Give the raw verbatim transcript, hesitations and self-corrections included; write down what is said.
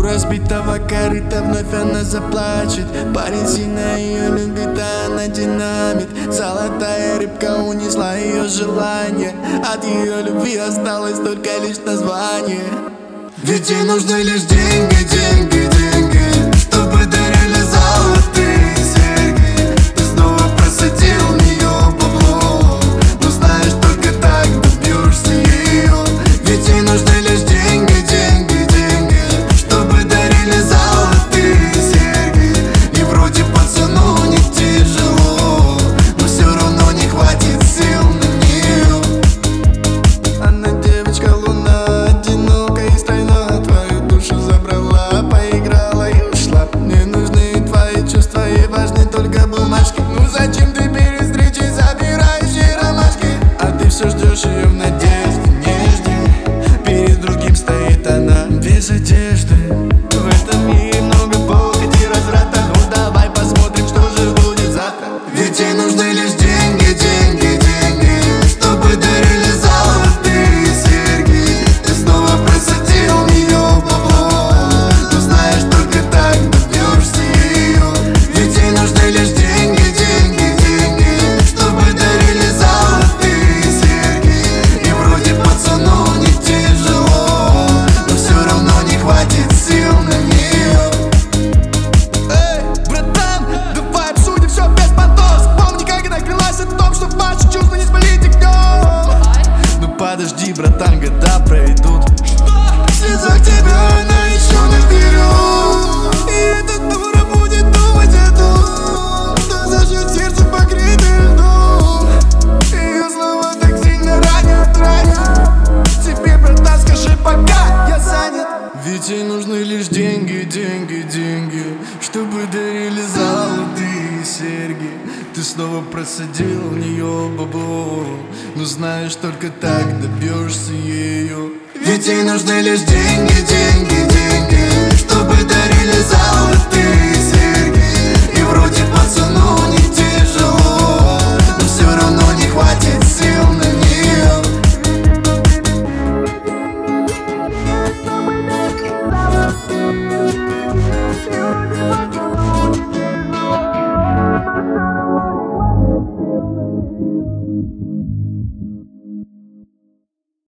разбитого корыта вновь она заплачет. Парень сильно ее любит, а она динамит. Золотая рыбка унесла ее желание. От ее любви осталось только лишь название. Ведь ей нужны лишь деньги, деньги, деньги, чтобы дарили золотые серьги. Ты снова просадил в нее бабло, но знаешь, только так добьешься ее. Ведь ей нужны лишь деньги, деньги, деньги, чтобы дарили золотые серьги. И вроде пацану не тяжело, но все равно не хватит сил на нее. Она девочка луна, одинокая и стройна, твою душу забрала, поиграла и ушла. Мне нужны твои чувства и важны только бумажки. Ну зачем ты перед встречей забираешь ей ромашки? А ты все ждешь ее в надежде, не жди. Перед другим стоит она без одежды. В этом мире много похоти и разврата. Ну давай посмотрим, что же будет завтра. Ведь ей нужны лишь деньги, деньги, деньги, чтобы дарили золотые серьги. Ты снова просадил в нее бабло, но знаешь, только так добьешься ее. Ведь ей нужны лишь деньги, деньги, деньги, чтобы дарили золотые серьги. И вроде пацану не тяжело, но все равно не хватит сил на нее. Эй, братан, давай обсудим все без понтов. Помни, как она клялась о том, что ваши чувства не спалить огнем. Ну подожди, братан, года пройдут. В слезах тебя она еще наберет. И эта дура будет думать о том, что зажжет сердце покрытым льдом. Ее слова так сильно ранят, ранят. Тебе, братан, скажи пока, я занят. Ведь ей нужны лишь деньги, деньги, деньги, чтобы дарили золотые серьги. Ты снова просадил в нее бабло, но знаешь, только так добьешься ее. Ведь ей нужны лишь деньги, деньги, деньги, чтобы дарили золотые